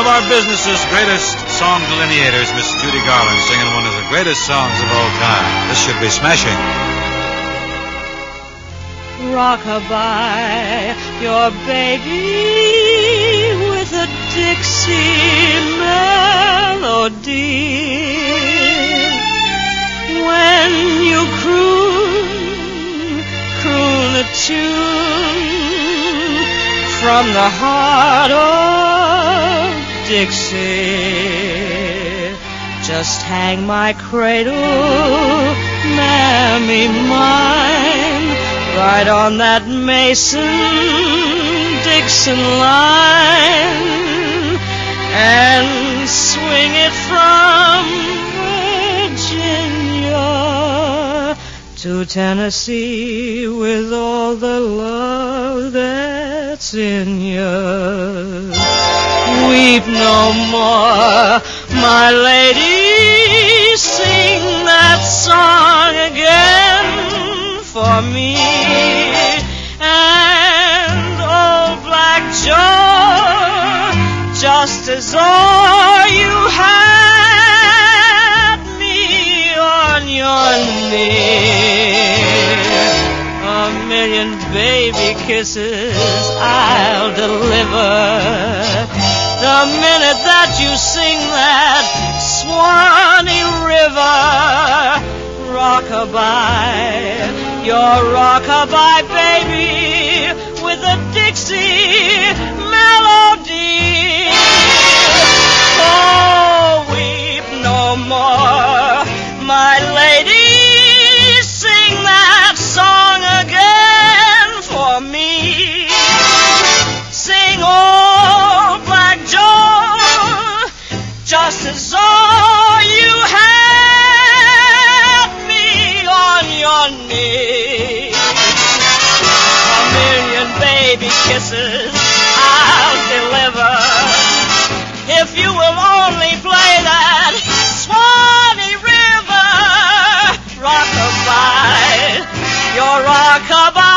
our business's greatest song delineators, Miss Judy Garland, singing one of the greatest songs of all time. This should be smashing. Rockabye your baby with a Dixie melody. When you croon a tune from the heart of Dixie, just hang my cradle, mammy mine, right on that Mason-Dixon line, and swing it from Virginia to Tennessee with all the love that's in you. Weep no more, my lady, sing that song again for me. And old Black Joe, just as all you had me on your knee. A million baby kisses I'll deliver the minute that you sing that Swanee River. Rockabye, your rockabye baby with a Dixie melody. Oh, weep no more, my lady, sing that song again for me. Sing old Black Joe, just as all you had me on your knee. A million baby kisses I'll deliver if you will only play that Swanee River. Rockabye, your rockabye